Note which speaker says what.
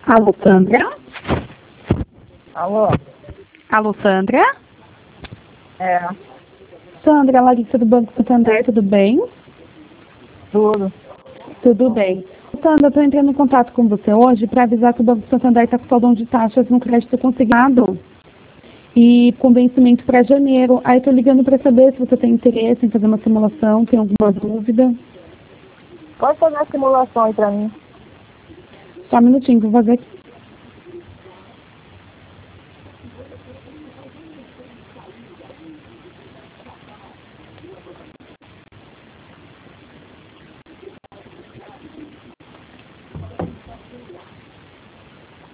Speaker 1: Alô, Sandra?
Speaker 2: Alô?
Speaker 1: Alô, Sandra?
Speaker 2: É,
Speaker 1: Sandra, Larissa do Banco Santander, tudo bem?
Speaker 2: tudo.
Speaker 1: Tudo bem. Sandra, eu estou entrando em contato com você hoje para avisar que o Banco Santander está com saldão de taxas no crédito consignado e com vencimento para janeiro. Aí estou ligando para saber se você tem interesse em fazer uma simulação, tem alguma dúvida.
Speaker 2: Pode fazer a simulação aí pra mim.
Speaker 1: Só um minutinho, vou fazer aqui.